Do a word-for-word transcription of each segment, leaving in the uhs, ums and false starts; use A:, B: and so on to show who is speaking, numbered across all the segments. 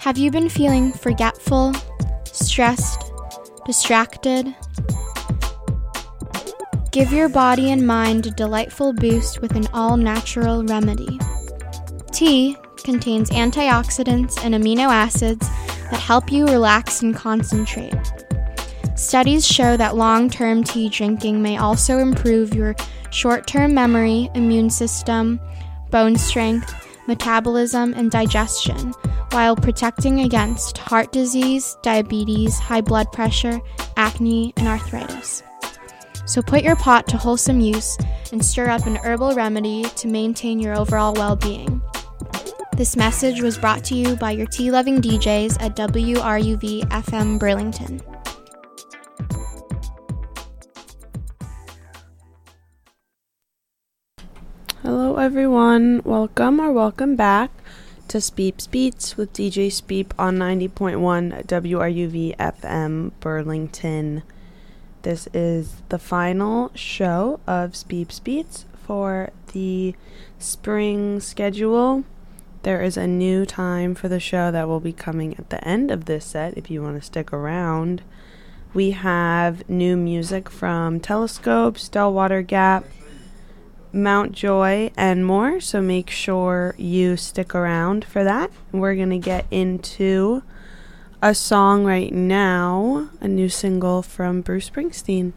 A: Have you been feeling forgetful, stressed, distracted? Give your body and mind a delightful boost with an all-natural remedy. Tea contains antioxidants and amino acids that help you relax and concentrate. Studies show that long-term tea drinking may also improve your short-term memory, immune system, bone strength, metabolism, and digestion, while protecting against heart disease, diabetes, high blood pressure, acne, and arthritis. So put your pot to wholesome use and stir up an herbal remedy to maintain your overall well-being. This message was brought to you by your tea-loving D Js at W R U V F M Burlington.
B: Hello everyone, welcome or welcome back to Speeps Beats with D J Speep on ninety point one W R U V F M Burlington. This is the final show of Speeps Beats for the spring schedule. There is a new time for the show that will be coming at the end of this set if you want to stick around. We have new music from Telescope, Stellwater Gap, Mount Joy, and more, so make sure you stick around for that. We're going to get into a song right now, a new single from Bruce Springsteen.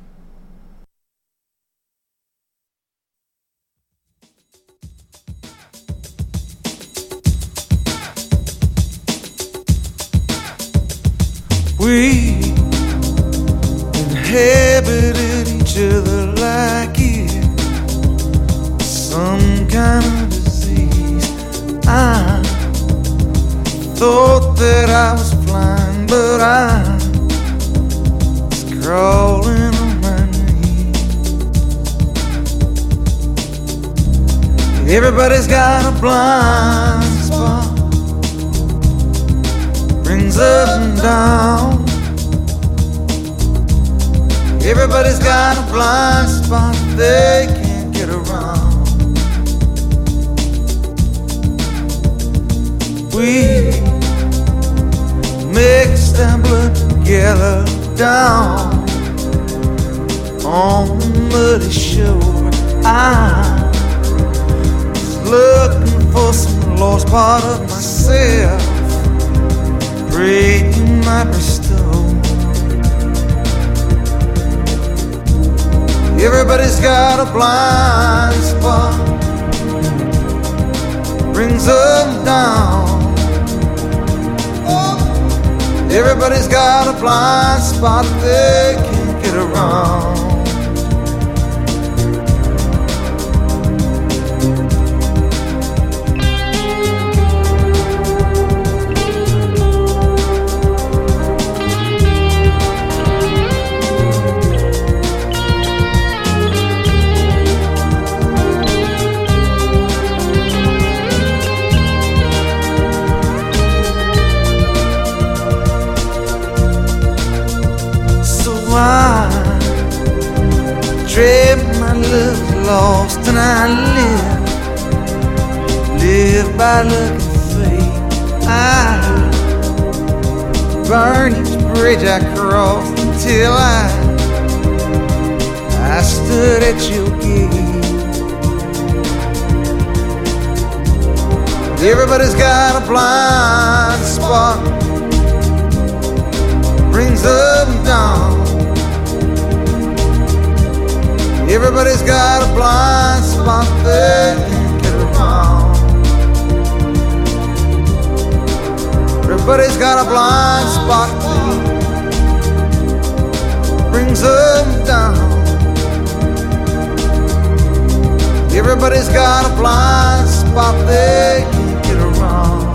C: We inhabited each other like it some kind of disease. I thought that I was flying, but I was crawling on my knees. Everybody's got a blind spot, brings up and down. Everybody's got a blind spot they can't get around. We mixed our blood together down on the muddy shore. I was looking for some lost part of myself, prayed you might restore. Everybody's got a blind spot, brings up and down. Everybody's got a blind spot they can't get around. I trade my love lost and I live, live by luck and fate. I burn each bridge I crossed until I, I stood at your gate. Everybody's got a blind spot, brings up and down. Everybody's got a blind spot they can't get around. Everybody's got a blind spot that brings up and down. Everybody's got a blind spot they can't get around.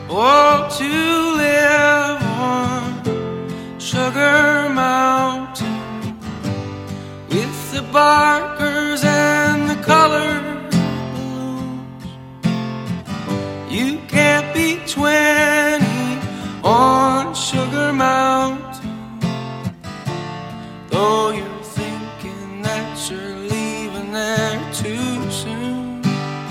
D: Oh, to live on Sugar Mountain with the barkers and the colored balloons. You can't be twenty on Sugar Mountain, though you're thinking that you're leaving there too soon.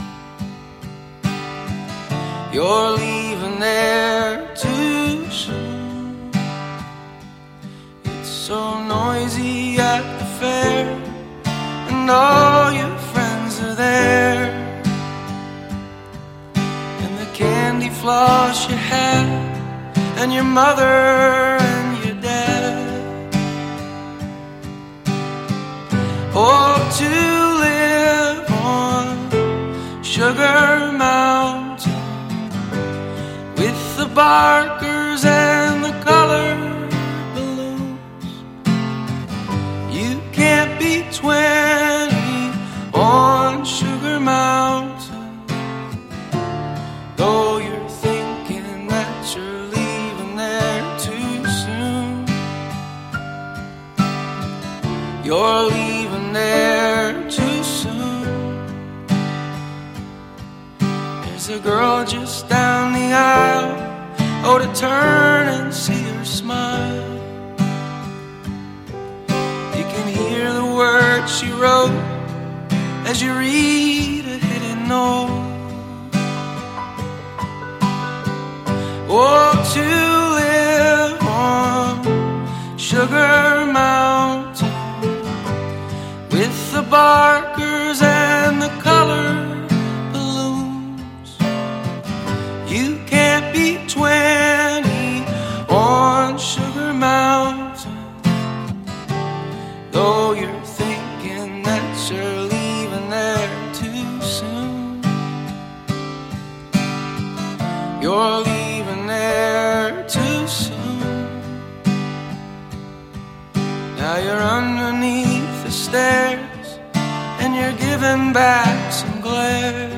D: You're leaving there too soon. It's so noisy at the fair, and all your friends are there, and the candy floss you had, and your mother and your dad. Oh, to live on Sugar Mountain with the barkers and the colored balloons. You can't be twenty on Sugar Mountain, though you're thinking that you're leaving there too soon. You're leaving there too soon. There's a girl just down the aisle, oh, to turn and see her smile. You can hear the words she wrote as you read a hidden note. Oh, to live on Sugar Mountain with the barkers and the colored balloons. You can't be twenty on Sugar Mountain, though you're thinking that you're leaving there too soon. You're leaving there too soon. Now you're underneath the stairs, and you're giving back some glare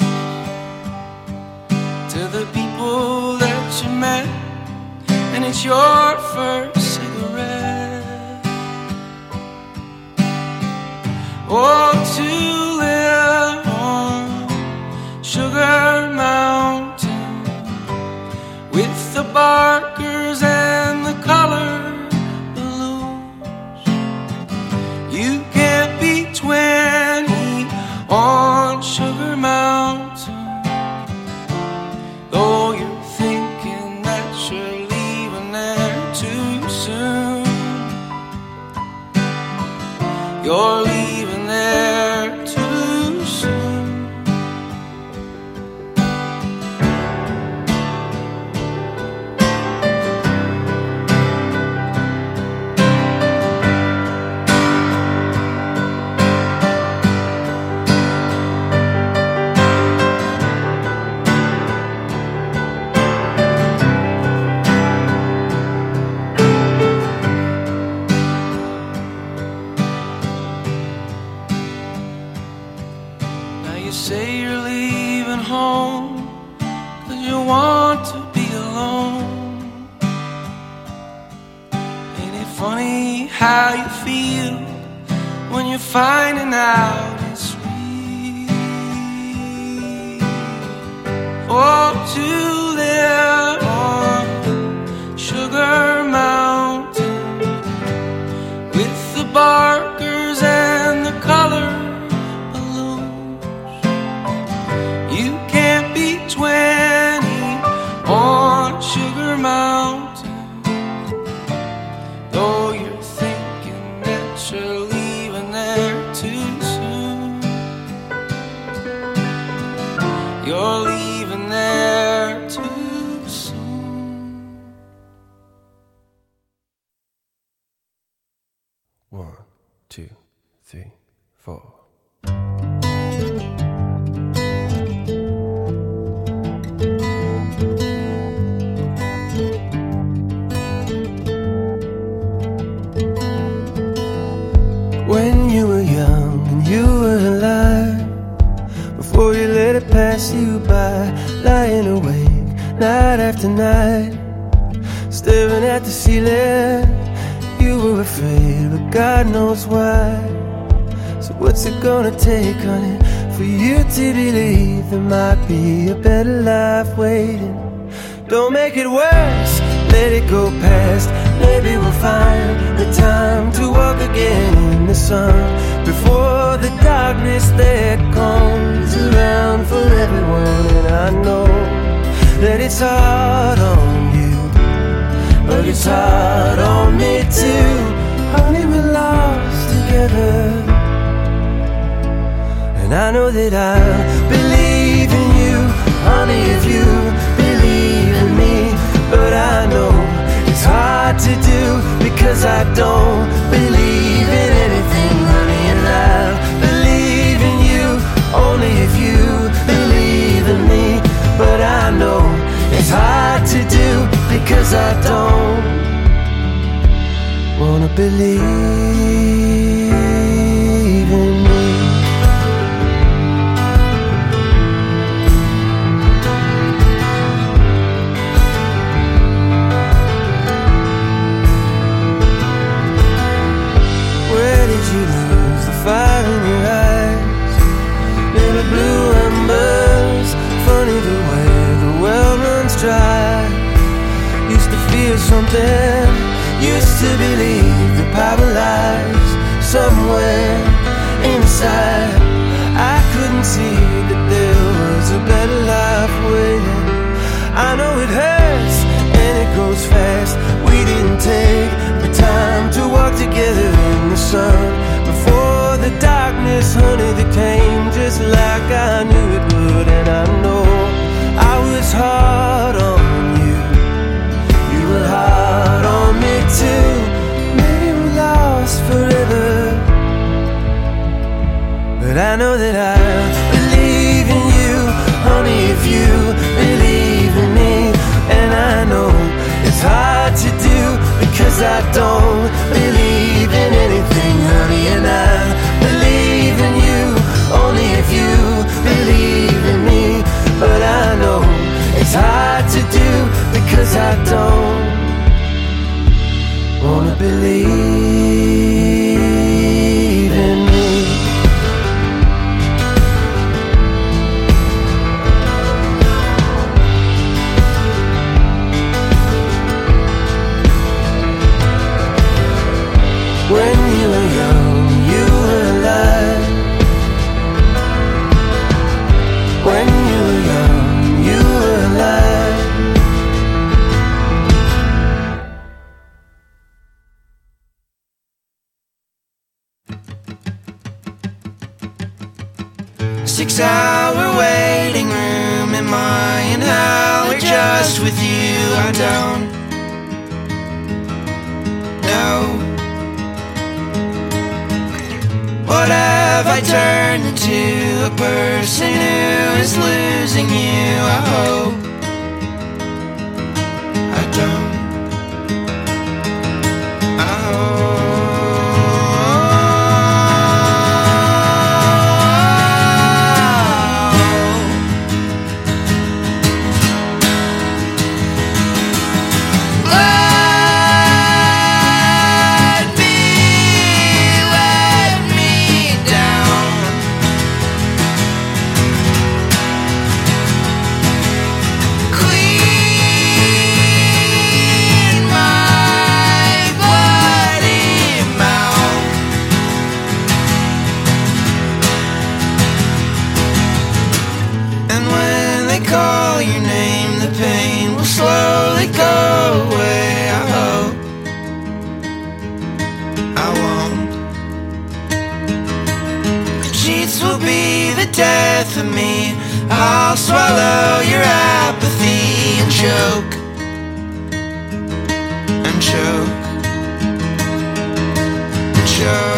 D: to the people that you met, and it's your first cigarette. Oh, to live on Sugar Mountain with the barkers and the colored balloons. You can't be twenty on Sugar Mountain, though you're thinking that you're leaving there too soon. You're leaving there too soon. Say you're leaving home 'cause you want to be alone. Ain't it funny how you feel when you're finding out it's real? Oh, to live on Sugar Mountain with the barkers and the colored. You can't be twenty on Sugar Mountain, though you're thinking that you're leaving there too soon. You're leaving there too soon. One, two, three, four. When you were young and you were alive, before you let it pass you by, lying awake, night after night, staring at the ceiling. You were afraid, but God knows why. So what's it gonna take, honey, for you to believe there might be a better life waiting? Don't make it worse, let it go past. Maybe we'll find the time to walk again in the sun, before the darkness that comes around for everyone. And I know that it's hard on you, but it's hard on me too. Honey, we're lost together, and I know that I believe in you, honey, if you believe in me. But I know it's hard to do, because I don't believe in anything, honey. And I believe in you, only if you believe in me. But I know it's hard to do, because I don't wanna believe in me. Where did you lose the fire in your eyes? Little blue embers, funny the way the well runs dry. Used to feel something, used to believe the power lies somewhere inside. I couldn't see that there was a better life waiting. I know it hurts and it goes fast. We didn't take the time to walk together in the sun, before the darkness, honey, that came just like I knew it would. And I know I was hard on you, you were hard on me too. Maybe we're lost forever, but I know that I believe in you, honey, if you believe in me. And I know it's hard to do, because I don't believe in anything, honey. And I believe in you, only if you believe in me. But I know it's hard to do, because I don't wanna believe in me. When you were young, you were alive. When you were young, you were alive. Six-hour waiting room, am I in hell or just with you? I don't know. What have I turned into? A person who is losing you? I hope I don't. I hope. Death of me, I'll swallow your apathy and choke, and choke, and choke.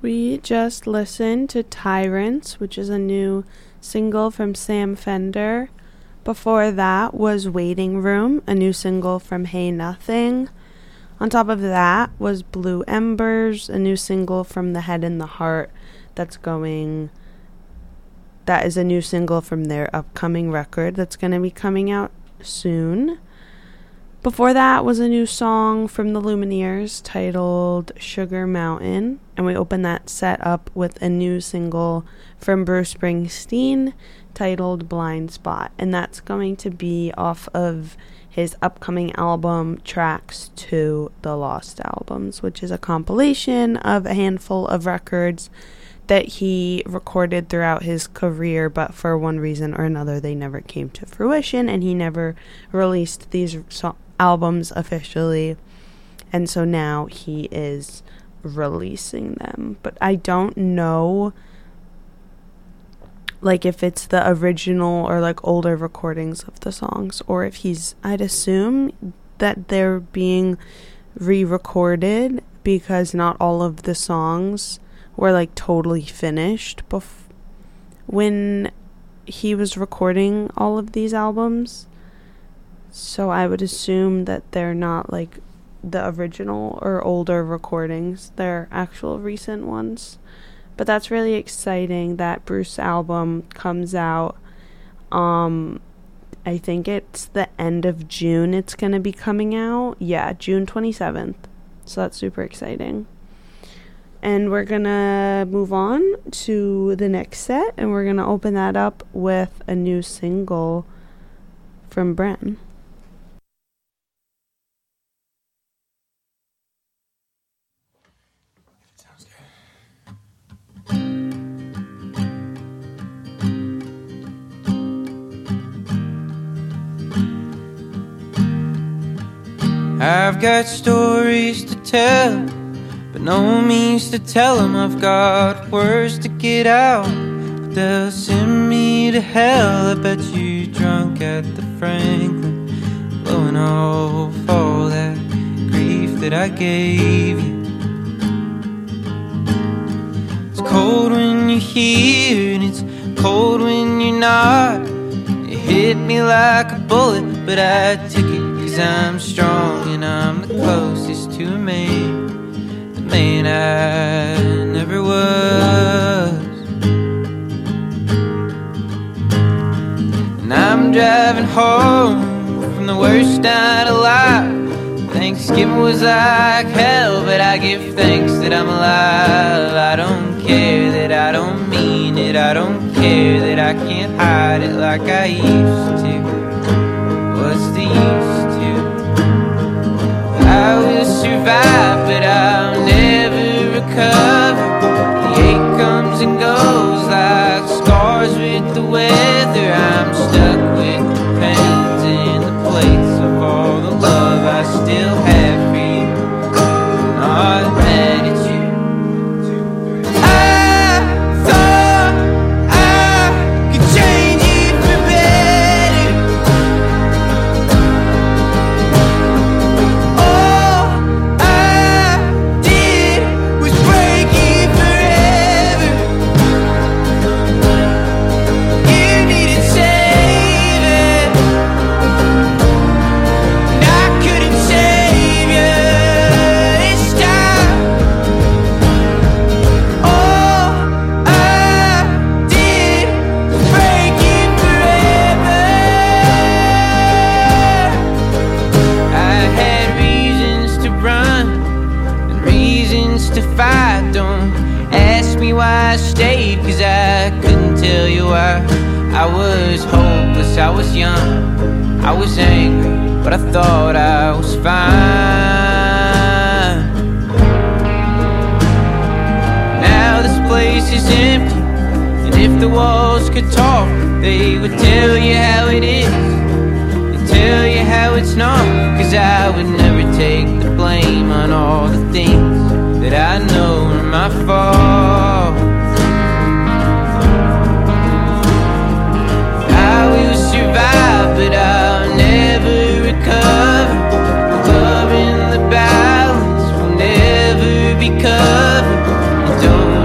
B: We just listened to Tyrants, which is a new single from Sam Fender. Before that was Waiting Room, a new single from Hey Nothing. On top of that was Blue Embers, a new single from The Head and the Heart that's going... That is a new single from their upcoming record that's going to be coming out soon. Before that was a new song from the Lumineers titled Sugar Mountain, and we opened that set up with a new single from Bruce Springsteen titled Blind Spot, and that's going to be off of his upcoming album Tracks to the Lost Albums, which is a compilation of a handful of records that he recorded throughout his career, but for one reason or another they never came to fruition, and he never released these so- albums officially, and so now he is releasing them. But I don't know like if it's the original or like older recordings of the songs, or if he's, I'd assume that they're being re-recorded because not all of the songs were like totally finished bef- when he was recording all of these albums. So I would assume that they're not like the original or older recordings. They're actual recent ones. But that's really exciting that Bruce's album comes out. Um, I think it's the end of June it's going to be coming out. Yeah, June twenty-seventh. So that's super exciting. And we're going to move on to the next set. And we're going to open that up with a new single from Bren.
E: I've got stories to tell, but no means to tell them. I've got words to get out, but they'll send me to hell. I bet you drunk at the Franklin, blowing off all that grief that I gave you. It's cold when you're here, and it's cold when you're not. It hit me like a bullet, but I took it. I'm strong and I'm the closest to a man, the man I never was. And I'm driving home from the worst night alive. Thanksgiving was like hell, but I give thanks that I'm alive. I don't care that I don't mean it, I don't care that I can't hide it like I used to. What's the use? I will survive, but I'll never recover. The ache comes and goes like scars with the weather. I'm stuck with the pains in the place of all the love I still have for you. I'm not mad at you. I thought I could change it for better. Why I stayed, cause I couldn't tell you why. I was hopeless, I was young, I was angry, but I thought I was fine. Now this place is empty, and if the walls could talk, they would tell you how it is. They'd tell you how it's not, cause I would never take the blame on all the things that I know are my fault. I will survive, but I'll never recover. Love in the balance will never be covered. Don't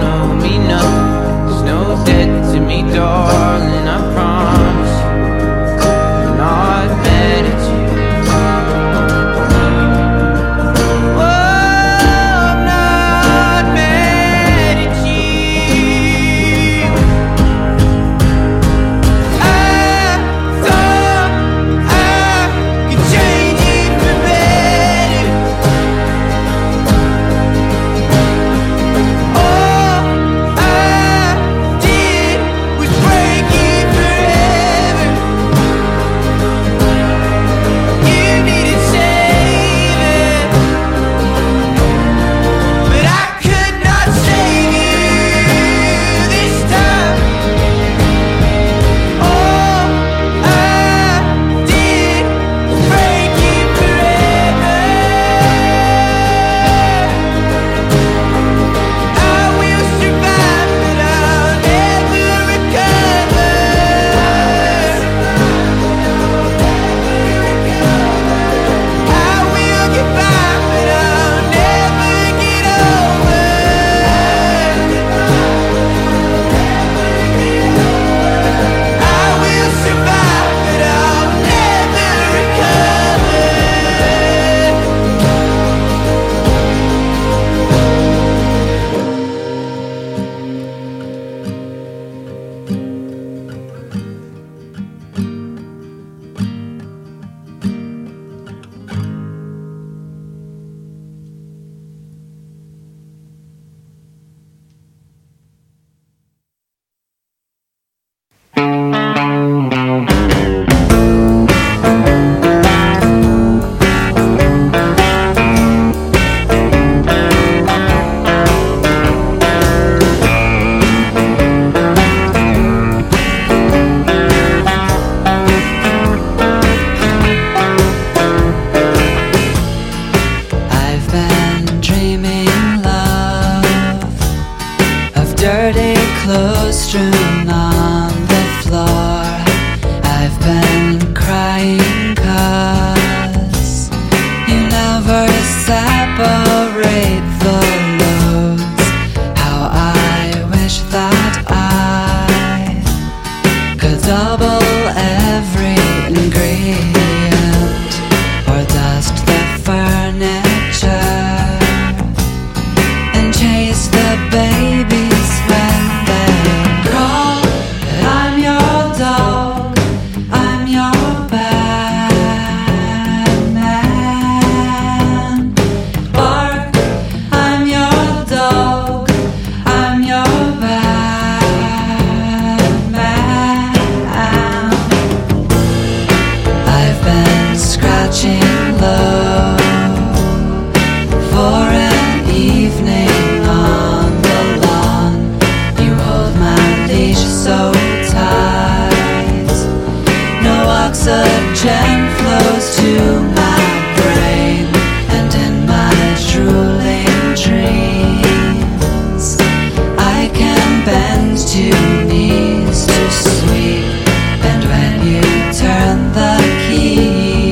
F: close to my brain and in my drooling dreams. I can bend two knees to sweep, and when you turn the key,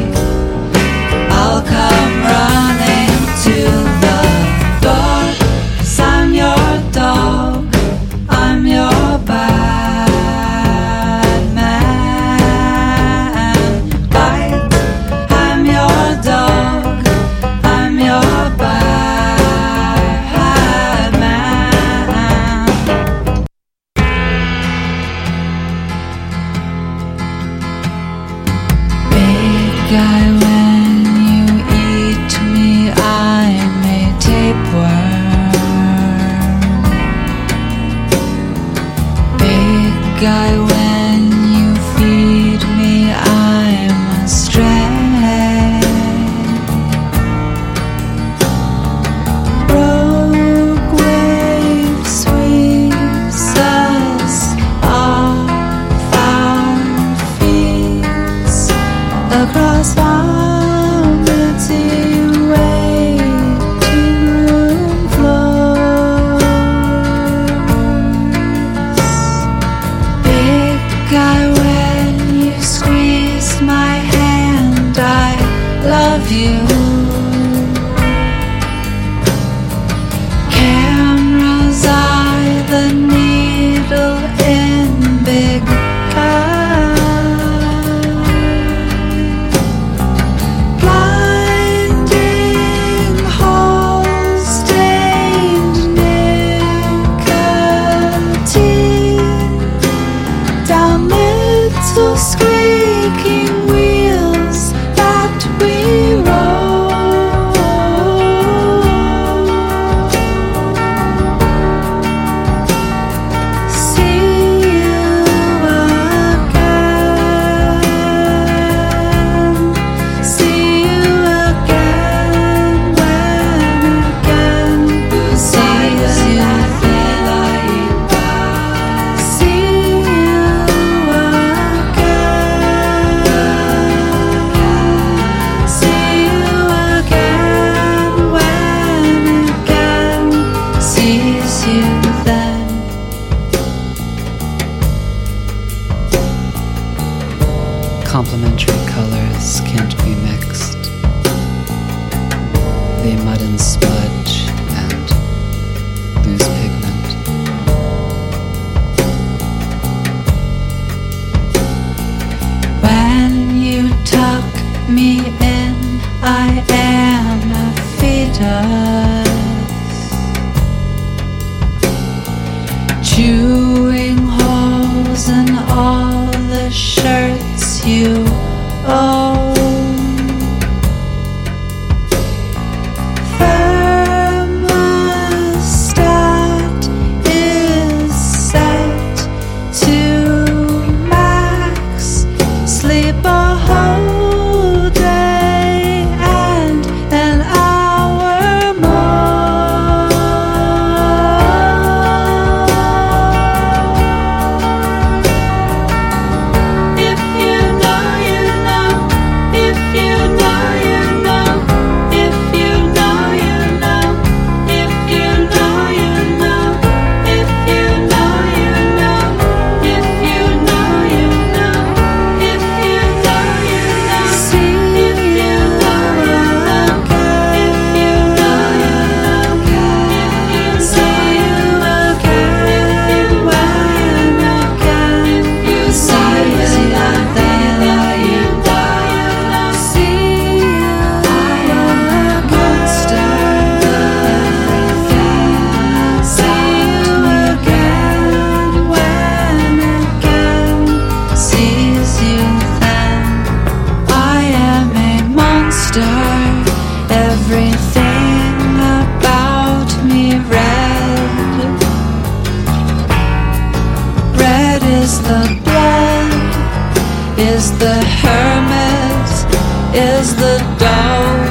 F: I'll come running to the door, 'cause I'm your dog, I'm your bad man. Bite, I'm your dog, I'm your bad man. Big guy, when you eat me, I'm a tapeworm. Big guy, when you feed me, I'm a stray. Rogue wave sweeps us off our feet across empty waiting room floors. Big guy, when you squeeze my hand, I love you. Camera's eye, the needle in big guy. Blinding holes, stained nicotine, down little squeaking wheels that we roll. See you again, see you again, when again, see you again, see you again, see you again, when again, sees you then.
G: Complementary colors can't be mixed. They mud and smudge and lose pigment.
F: When you tuck me in, I am a fetus, chewing holes in all the shirts you own. Thermostat is set to max. Sleep a whole day and an hour more. If you know, you know. If you know, you know. If you know, you know. If you know, you know. If you know, you know. If you know, you know. If you know, you know. See if you know, you know. If you know, you know. If you see you again, when again, you see you again, you know, you know. See you, I am a monster. See you again, when again, sees you then. I am a monster. Everything about me red. Red is the blood, is the hermit, is the dog.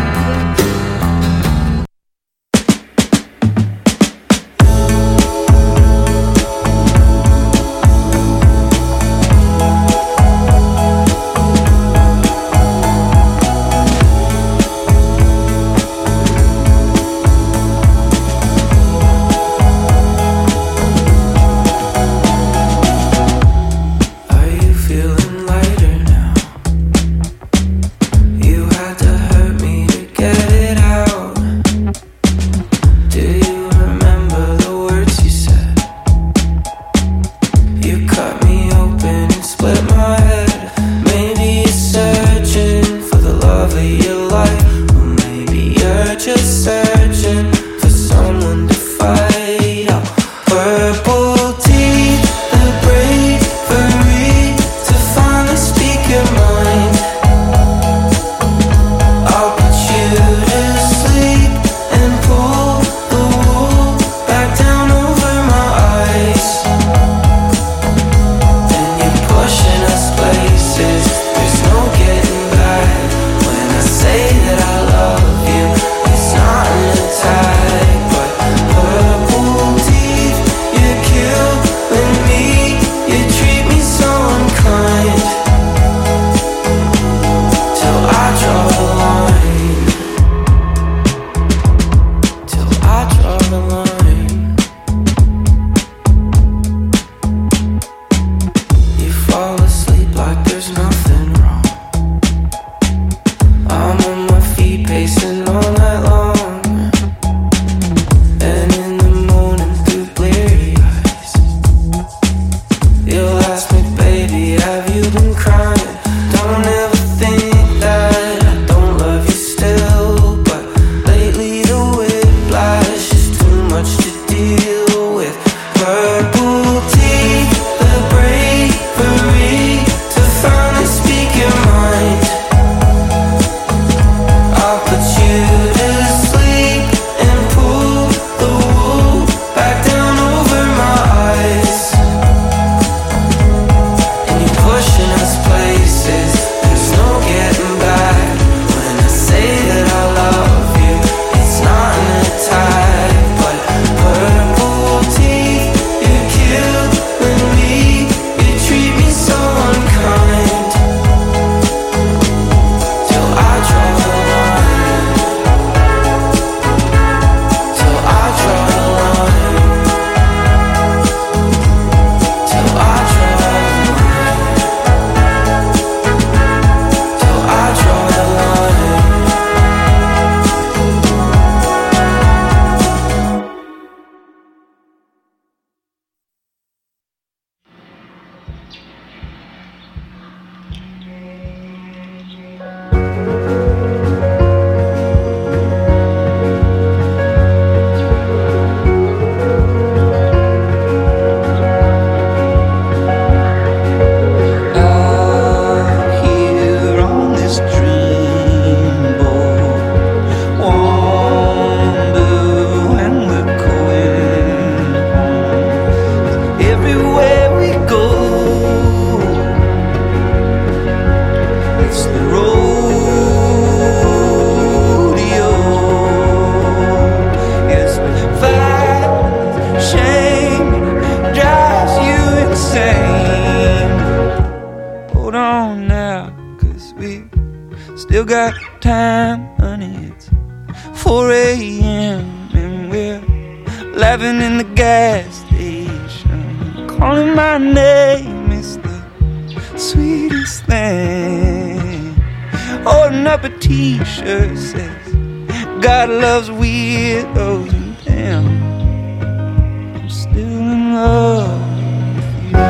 C: we still got time, honey. It's four a.m. and we're laughing in the gas station. Calling my name is the sweetest thing. Holding up a t-shirt says God loves weirdos, and damn, I'm still in love with you.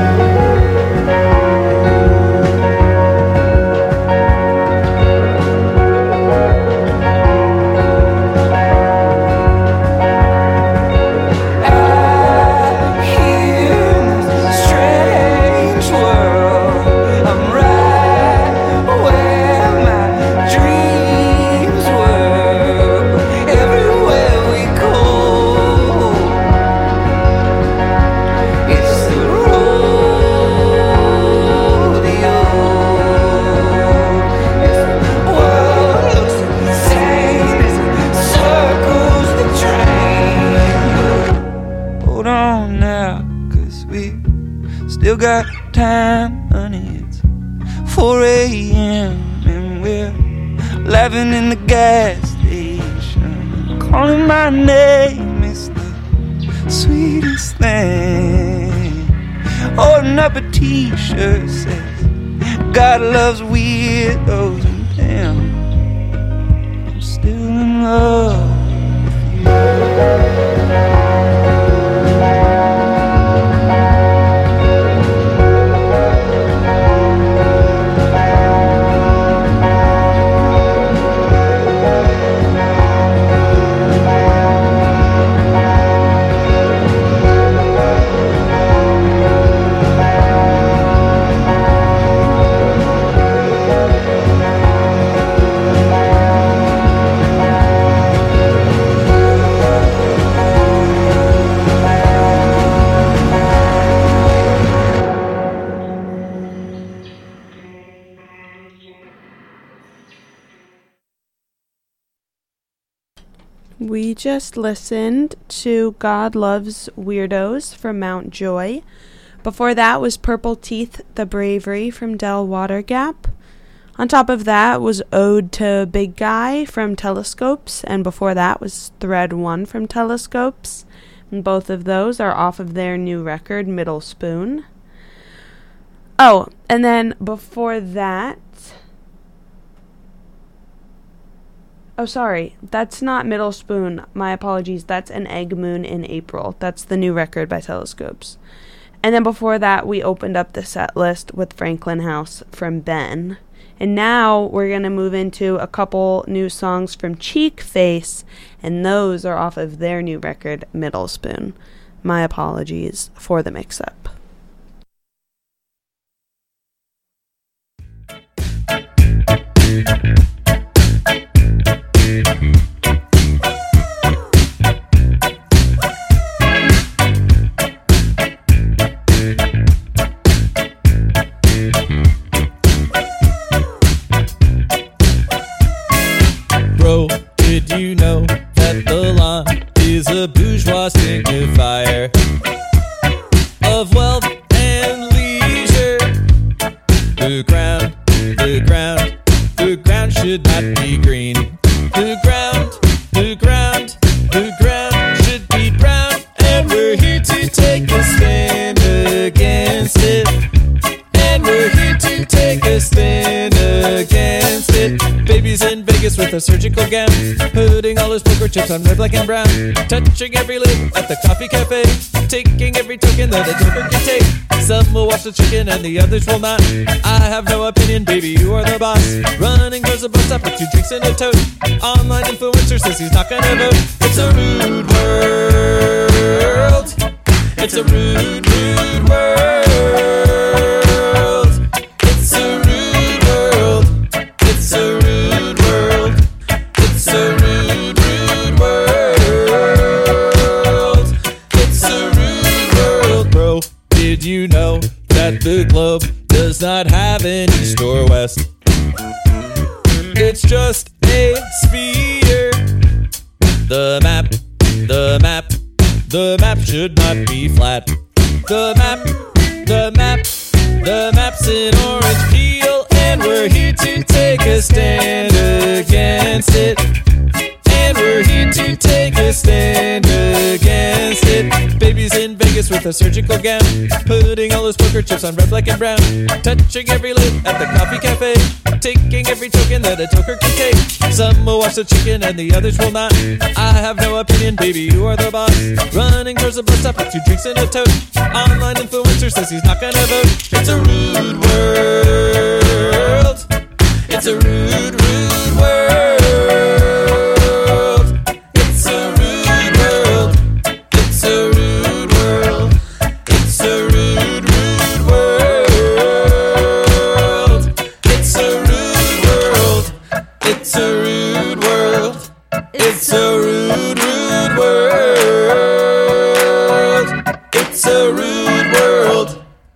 C: Still got time, honey. It's four a.m. and we're laughing in the gas station. Calling my name is the sweetest thing. Holding up a t-shirt says God loves weirdos, and damn, I'm still in love with you.
B: We just listened to God Loves Weirdos from Mount Joy. Before that was Purple Teeth, The Bravery from Del Water Gap. On top of that was Ode to Big Guy from Telescopes, and before that was Thread One from Telescopes. And both of those are off of their new record, Middle Spoon. Oh, and then before that... Oh, sorry. That's not Middle Spoon. My apologies. That's An Egg Moon in April. That's the new record by Telescopes. And then before that, we opened up the set list with Franklin House from Ben. And now we're going to move into a couple new songs from Cheek Face, and those are off of their new record, Middle Spoon. My apologies for the mix-up.
H: Bro, did you know that the lawn is a bourgeois signifier of wealth and leisure? The ground, the ground, the ground should not be green. The ground, the ground, the ground should be brown. And we're here to take a stand against it. And we're here to take a stand against it. Babies in Vegas with a surgical gown, putting all his poker chips on red, black, and brown, touching every lid at the coffee cafe, taking every token that a token can take. Some will watch the chicken and the others will not. I have no opinion, baby, you are the boss. Running towards the bus stop with two drinks in a tote. Online influencer says he's not gonna vote. It's a rude world. It's a rude, rude world. It's a rude world. It's a rude world. It's a rude, rude world. It's a rude world. Bro, did you know that the globe does not have an east or west? It's just a sphere. The map, the map, the map should not be flat. The map, the map, the map's an orange peel, and we're here to take a stand against it. And we're here to take a stand against it. Baby's in Vegas with a surgical gown, putting all those poker chips on red, black, and brown, touching every lid at the coffee cafe, taking every token that a toker can take. Some will watch the chicken and the others will not. I have no opinion, baby, you are the boss. Running towards the bus stop with two drinks and a tote. Online influencer says he's not gonna vote. It's a rude world. It's a rude, rude world. It's a rude world. It's a rude world. It's a rude, rude world. It's a rude world. It's a rude world. It's a rude, rude world. It's a rude world.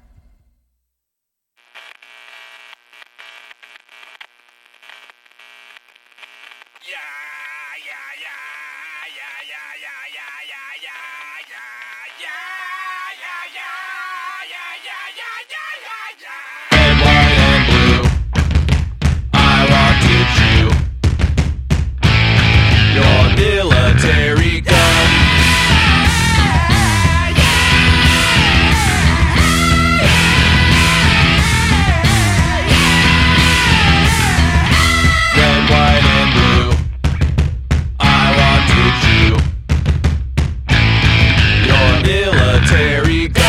I: Red, white, and blue, I want to chew your military gun. Red, white, and blue, I want to chew your military gun.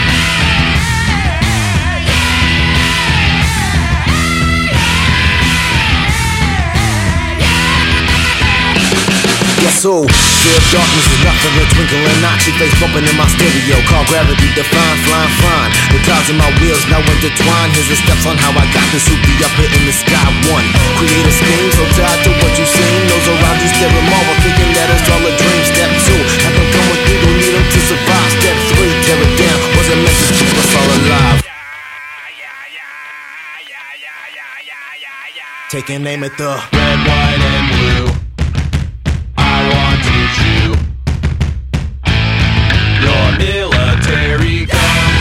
J: Yes, so fear of darkness is nothing but twinkling Nazi face bumping in my stereo. Call gravity define, flying fine. The clouds in my wheels now intertwine. Here's the steps on how I got this soupy up here in the sky. One, create a scheme so tied to what you seen. Those around you stare them all, thinking that it's all a dream. Step two, have them come with you, don't need them to survive. Step three, tear it down. Was it meant to keep us all alive? Taking aim at the
I: red, white, and blue. I want to chew your military gun.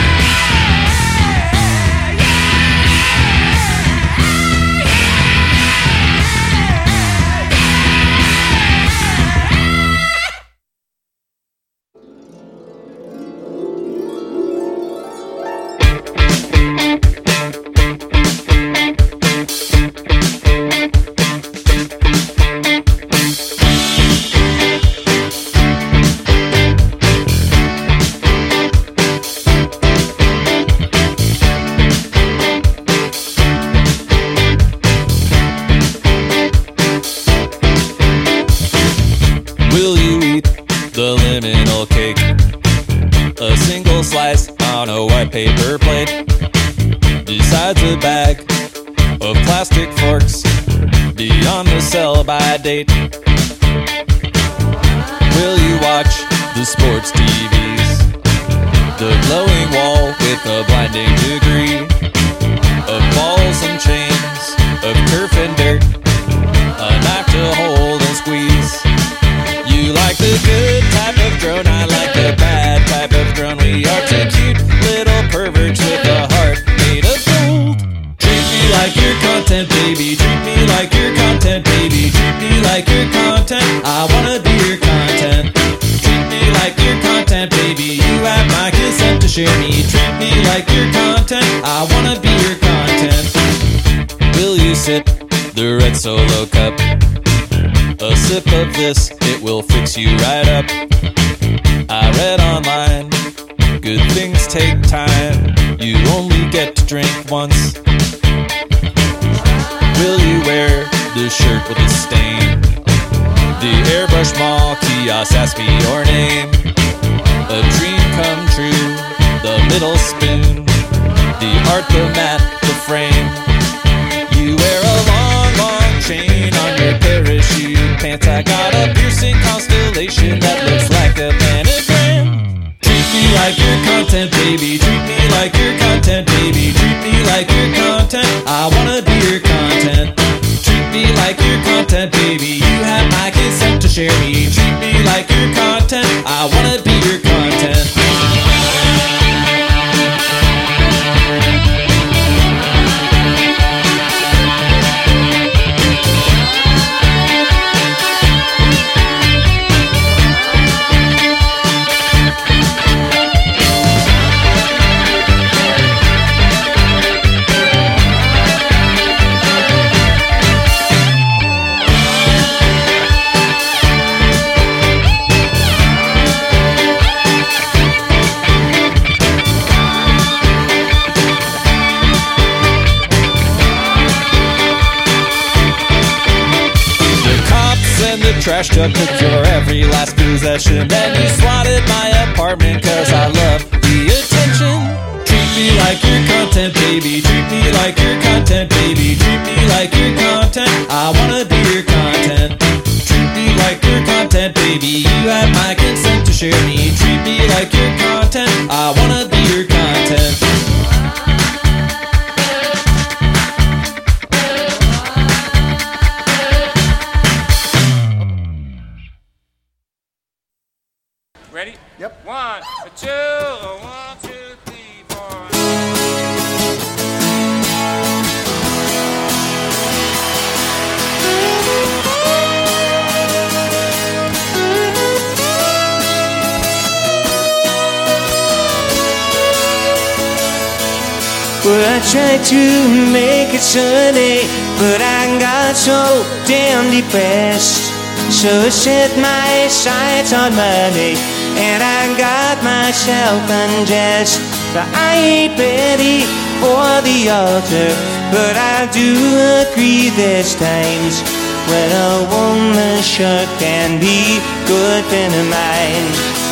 H: Will you eat the liminal cake? A single slice on a white paper plate, besides a bag of plastic forks beyond the sell-by date. Will you watch the sports T Vs? The glowing wall with a blinding degree of balls and chains, of turf and dirt, a knife to hold and squeeze. You like the good type of drone, I like the bad type of drone. We are two cute little perverts with a heart made of gold. Treat me like your content, baby. Treat me like your content, baby. Treat me like your content. I wanna be your content. Treat me like your content, baby. You have my consent to share me. Treat me like your content. I wanna be your content. Will you sip the red Solo cup? A sip of this, it will fix you right up. I read online, good things take time. You only get to drink once. Will you wear the shirt with a stain? The airbrush mall kiosk ask me your name. A dream come true, the middle spoon, the art, the mat, the frame. You wear a long, long chain on your parachute pants. I got a piercing constellation that looks like a pentagram. Treat me like your content, baby. Treat me like your content, baby. Treat me like your content. I wanna be your content. Treat me like your content, baby. You have my consent to share me. Treat me like your content. I wanna be your content. trash jug took your every last possession. Then you swatted my apartment cause I love the attention. Treat me like your content, baby. Treat me like your content, baby. Treat me like your content. I wanna be your content. Treat me like your content, baby. You have my consent to share me. Treat me like your content. I wanna be your content.
I: Ready?
C: Yep.
I: One, two, one, two, three, four.
D: Well, I tried to make it sunny, but I got so damn depressed. So I set my sights on money, and I got myself undressed. But I ain't ready for the altar, but I do agree there's times when a woman sure can be good friend of mine.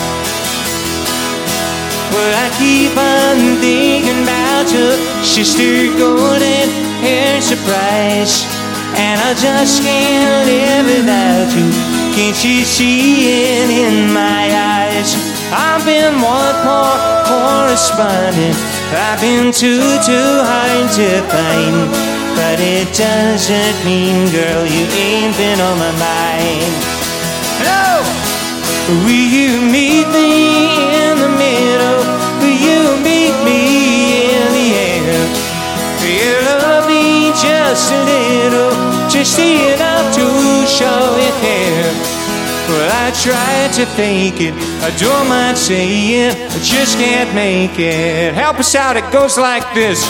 D: Well, I keep on thinking about your sister golden hair surprise, and I just can't live without you. Can't you see it in my eyes? I've been one more correspondent. I've been too, too hard to find. But it doesn't mean, girl, you ain't been on my mind. Hello! Will you meet me in the middle? Will you meet me in the air? You love me just a little, just enough to show you care. Well, I tried to fake it, I don't mind saying, I just can't make it. Help us out, it goes like this.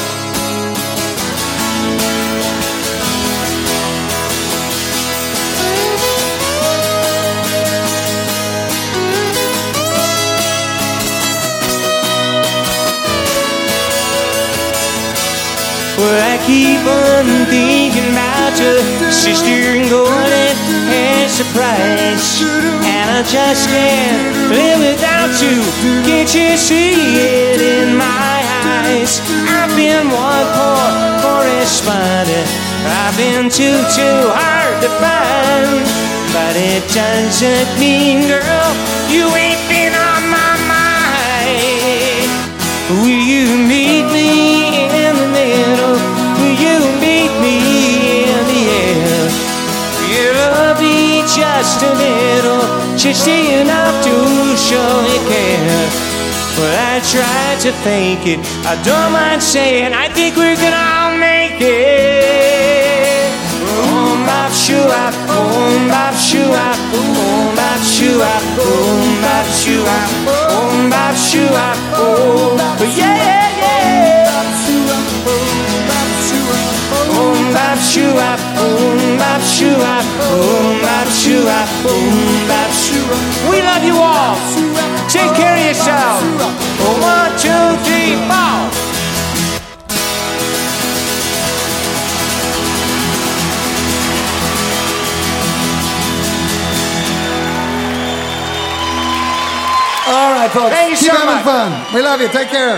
D: Well, I keep on thinking about your sister and golden hair surprise, and I just can't live without you. Can't you see it in my eyes? I've been one poor correspondent. I've been too, too hard to find. But it doesn't mean, girl, you ain't been on my mind. Will you meet me in the middle? Will you meet me in the air? You love me just a little, just enough to show you care. Well, I tried to fake it, I don't mind saying, I think we're gonna all make it. Boom, bop, shoo-ah, boom, bop, shoo-ah, boom, bop, shoo-ah, boom, bop, shoo-ah, boom, bop, shoo-ah, boom, yeah, yeah, yeah. Boom, bop, shoo-ah, boom, bop, shoo-ah, boom, bop, shoo-ah, boom, bop, shoo-ah. We love you all. Take care of yourself. One, two, three, four.
C: All right, folks.
D: Thank you
C: Keep
D: so
C: having
D: much.
C: fun. We love you. Take care.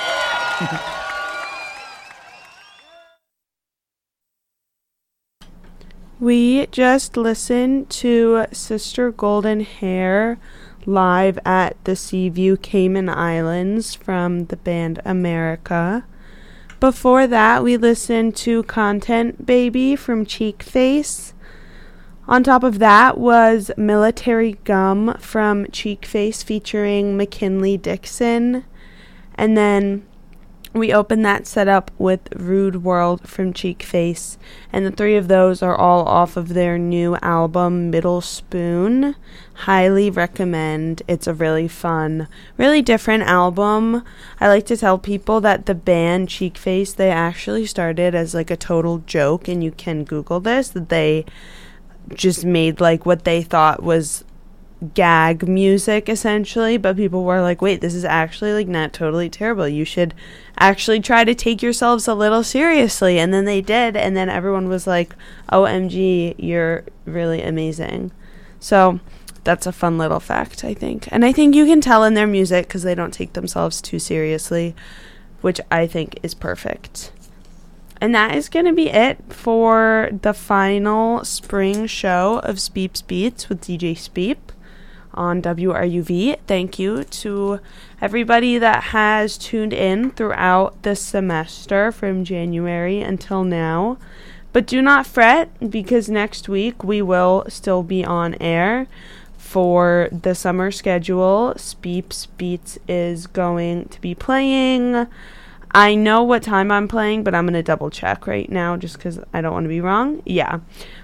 B: We just listened to Sister Golden Hair live at the Seaview Cayman Islands from the band America. Before that, we listened to Content Baby from Cheek Face. On top of that was Military Gum from Cheek Face featuring McKinley Dixon. And then we opened that set up with Rude World from Cheek Face. And the three of those are all off of their new album, Middle Spoon. Highly recommend. It's a really fun, really different album. I like to tell people that the band Cheek Face, they actually started as like a total joke, and you can Google this, that they just made like what they thought was gag music essentially, but people were like, wait, this is actually like not totally terrible, you should actually try to take yourselves a little seriously. And then they did, and then everyone was like, O M G, you're really amazing. So that's a fun little fact, I think. And I think you can tell in their music because they don't take themselves too seriously, which I think is perfect. And that is going to be it for the final spring show of Speeps Beats with D J Speep on W R U V. Thank you to everybody that has tuned in throughout the semester from January until now. But do not fret, because next week we will still be on air for the summer schedule. Speeps Beats is going to be playing. I know what time I'm playing, but I'm going to double check right now just because I don't want to be wrong. Yeah.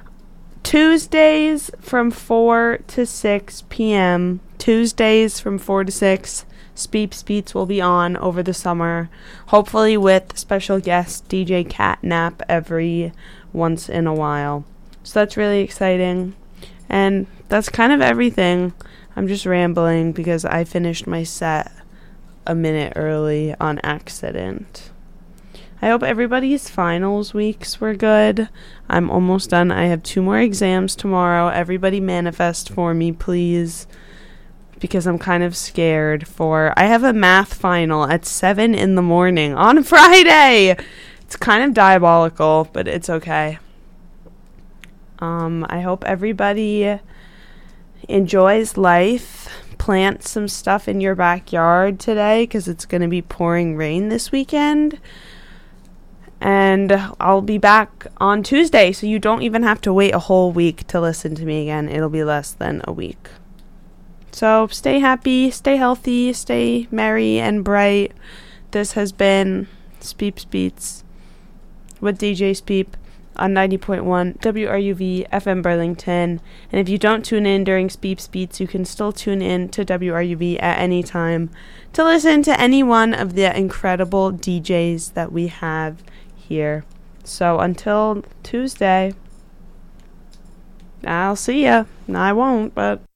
B: Tuesdays from four to six p.m. Tuesdays from four to six. Speeps Beats will be on over the summer. Hopefully with special guest D J Catnap every once in a while. So that's really exciting. And that's kind of everything. I'm just rambling because I finished my set a minute early on accident. I hope everybody's finals weeks were good. I'm almost done. I have two more exams tomorrow. Everybody manifest for me, please, because I'm kind of scared for... I have a math final at seven in the morning on Friday. It's kind of diabolical, but it's okay. Um, I hope everybody enjoys life. Plant some stuff in your backyard today because it's going to be pouring rain this weekend. And I'll be back on Tuesday, so you don't even have to wait a whole week to listen to me again. It'll be less than a week. So stay happy, stay healthy, stay merry and bright. This has been Speeps Beats with D J Speep on ninety point one W R U V F M Burlington. And if you don't tune in during Speeps Beats, you can still tune in to W R U V at any time to listen to any one of the incredible D Js that we have here. So until Tuesday, I'll see ya. I won't, but...